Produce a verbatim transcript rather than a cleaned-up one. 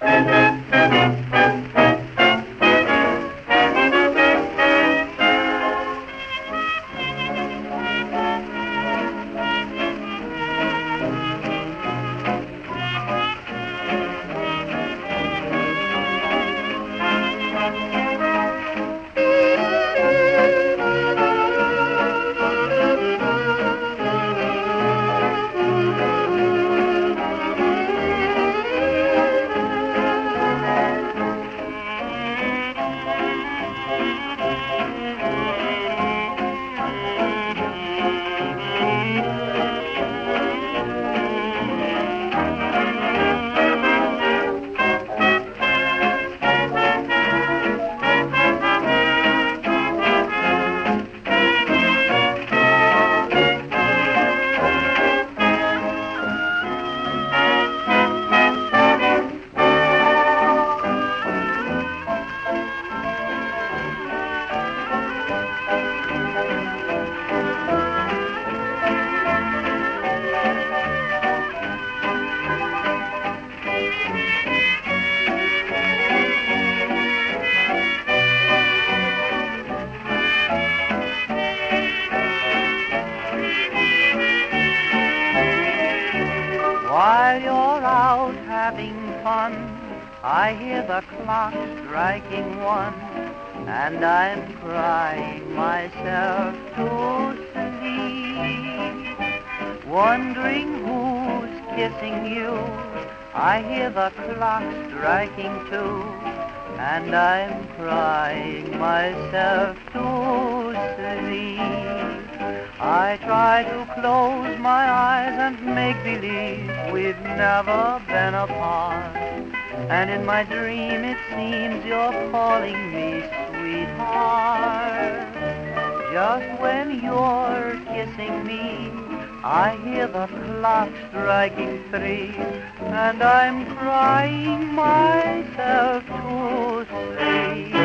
While you're out having fun, I hear the clock striking one, and I'm crying myself to sleep. Wondering who's kissing you, I hear the clock striking two, and I'm crying myself to sleep. I try to close my eyes and make believe we've never been apart, and in my dream it seems you're calling me sweetheart. Just when you're kissing me, I hear the clock striking three, and I'm crying myself to sleep.